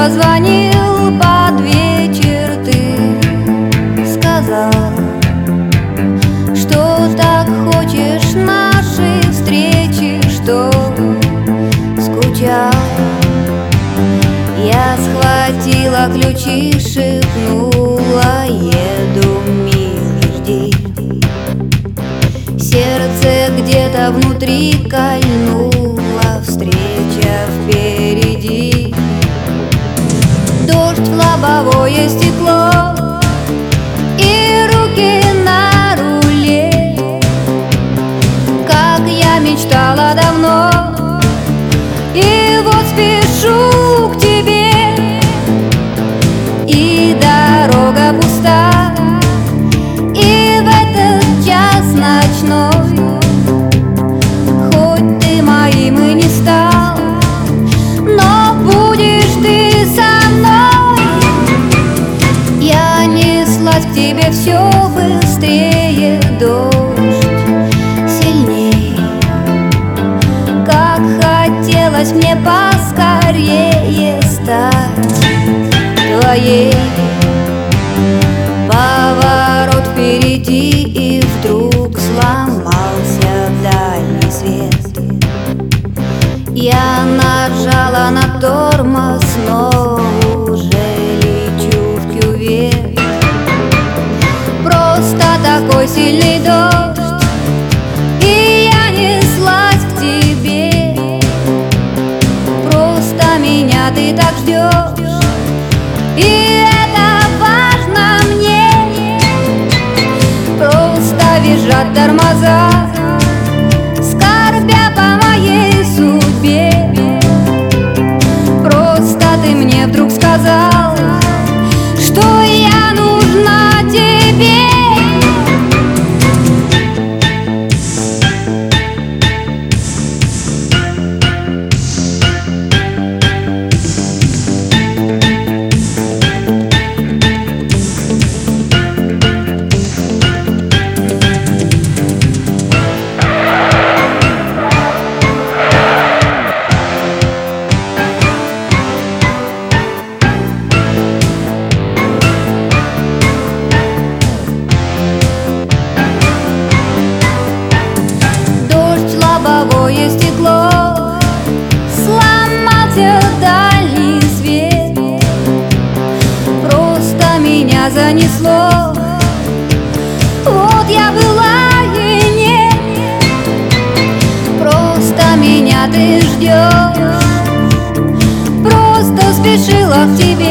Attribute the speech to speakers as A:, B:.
A: позвонил под вечер, ты сказал, что так хочешь нашей встречи, что скучал. Я схватила ключи, шепнула: еду, милый, жди. Сердце где-то внутри кольнуло, встреча впереди. Дождь в лобовое стекло и руки на руле, как я мечтала давно. И вот спешу к тебе, и дорога пуста, и в этот час ночной хоть ты моим и не стал, но будешь ты со мной. Я неслась к тебе все быстрее, дождь сильней. Как хотелось мне поскорее стать твоей. Поворот впереди, и вдруг сломался дальний свет. Я нажала на тормоз, но уже лечу в кювет. Просто такой сильный дождь, и я неслась к тебе. Просто меня ты так ждешь, и это важно мне. Просто визжат тормоза, скорбя по моей судьбе. Просто ты мне вдруг сказал, что я нужна тебе. Лобовое стекло, сломался дальний свет. Просто меня занесло. Вот я была и нет. Просто меня ты ждешь. Просто спешила к тебе.